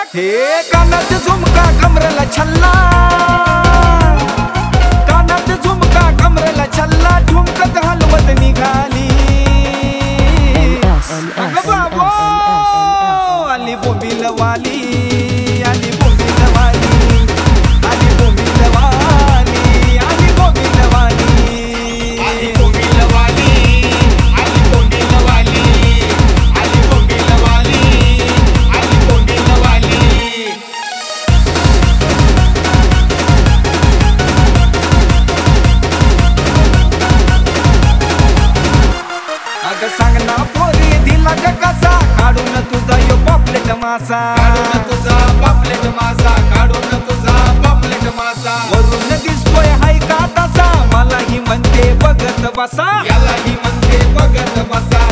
हे कानात झुमका कमरेला छल्ला, कानात झुमका कमरेला छल्ला, ठुमकत हलवत निघाली. अगं बाबो आली बोंबीलवाली, आली बोंबीलवाली, आली बोंबीलवाली, आली बोंबीलवाली, आली बोंबीलवाली, आली बोंबीलवाली, आली बोंबीलवाली, आली बोंबीलवाली. अगं सांग ना पोरी दिला ग कसा, काढून तुझा यो पॉपलेट मासा, काढून तुझा पापलेट मासा, काढून तुझा पापलेट मासा. वरून दिसतोय हाय का तसा, मलाही म्हणते बघत बसा. यालाही म्हणते बघत बसा,